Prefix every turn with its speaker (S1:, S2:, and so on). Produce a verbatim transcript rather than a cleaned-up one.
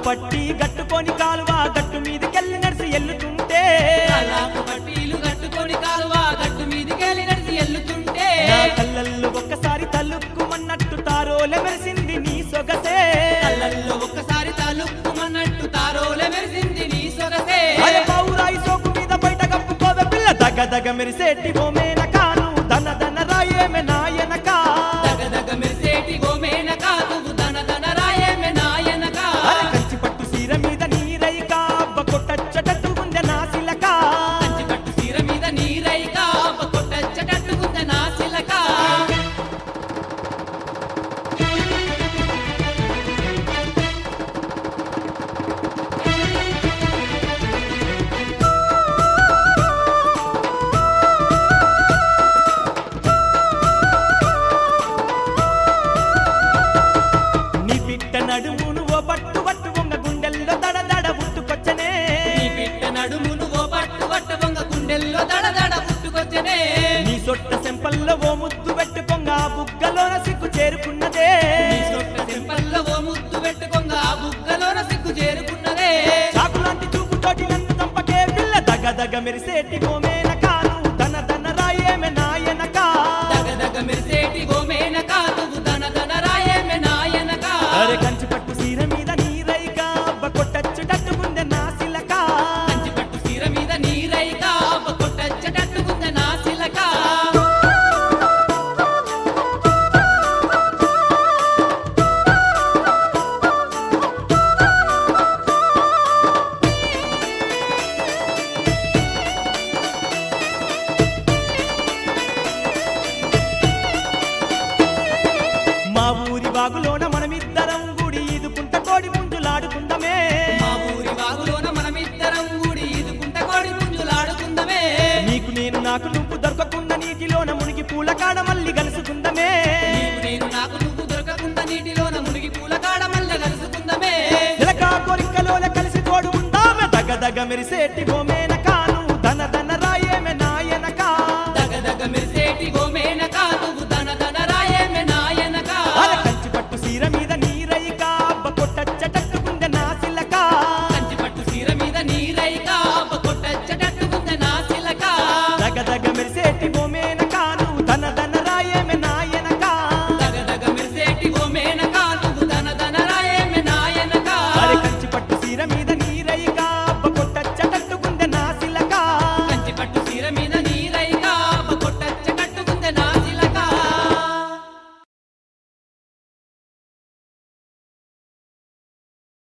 S1: పట్టి గట్టుకొని కాలువ గట్టు మీదికెళ్ళి నడిసి ఎల్లుతుంటే
S2: కళ్ళకు పట్టీలు కట్టుకొని కాలువ గట్టు మీదికెళ్ళి నడిసి ఎల్లుతుంటే
S1: నా కళ్ళల్లో ఒక్కసారి తలుక్కుమన్నట్టు తారోలే మెరిసింది నీ సొగసే
S2: కళ్ళల్లో ఒక్కసారి తలుక్కుమన్నట్టు తారోలే మెరిసింది నీ సొగసే
S1: అరే పౌరాయి సోకు మీద బయట కప్పుకోవే పిల్ల దగ దగ మెరిసేటి ఓ మేనకాను దన దన రాయేమే నాయనకా
S2: దగ దగ మెరిసేటి ఓ మేనకా నువ్వు దన దన రాయేమే నాయనకా
S1: అరే కంచి పట్టు సీర మీద నీరైక కొట్టచ్చటట్టు గుండె నా సిలక
S2: కంచి పట్టు సీర మీద నీరైక కొట్టచ్చటట్టు గుండె నా సిలక
S1: నీ పిట్ట నడుమును ఓ పట్టు పట్టు వంగ గుండెల్లో దడ దడ పుట్టుకొచ్చనే
S2: నీ బిడ్డ నడుమును ఓ పట్టు పట్టు వంగ గుండెల్లో దడ దడ పుట్టుకొచ్చనే
S1: నీ సొట్ట సెంపల్లో ఓ ముద్దు పెట్టుకొంగ ఆ బుగ్గలోన సిగ్గు చేరుకున్నదే
S2: నీ సొట్ట చెంపల్లో ఓ ముద్దు పెట్టుకొంగ ఆ బుగ్గలోన సిగ్గు చేరుకున్నదే
S1: చాకులాంటి చూపుతోటి నన్ను చంపకే పిల్ల దగ దగ మెరిసేటి ఓ మేనకాను దన దన రాయేమే నాయనకా
S2: దగ దగ మెరిసేటి ఓ మేనకా నువ్వు దన దన రాయేమే నాయనకా
S1: అరే కంచి పట్టు సీర మీద నీరైక కొట్టచ్చుటట్టు గుండె నా సిలక
S2: కంచి పట్టు సీర మీద నీరైక కొట్టచ్చటట్టు గుండె నా సిలక
S1: మా ఊరి బాగులోన మనమిద్దరం గుడి ఈదుకుంట కోడి పుంజులాడుకుందమే
S2: మా ఊరి వాగులోన మనమిద్దరం కూడి ఈదుకుంట కోడి పుంజులాడుకుందమే
S1: నీకు నేను నాకు నువ్వు దొరకకుండా నీటిలోన మునిగి పూల కాడ మళ్ళీ కలుసుకుందమే
S2: నీకు నేను నాకు నువ్వు దొరకకుండా నీటిలోన మునిగి పూల కాడ మల్లె కలుసుకుందమే
S1: చిలక కోరికలోన కలిసి తోడు ఉందామె దగ దగ మెరిసేటి ఓ మేనకాను దన దన రాయేమే నాయనకా
S2: దగ దగ మెరిసేటి ఓ మేనకా నువ్వు దన దన రాయేమే నాయనకా
S1: అరే కంచి పట్టు సీర మీద నీరైక కొట్టచ్చటట్టు గుండె నా సిలక
S2: కంచి పట్టు సీర మీద నీరైక కొట్టచ్చటట్టు గుండె నా సిలక
S1: దగ దగ మెరిసే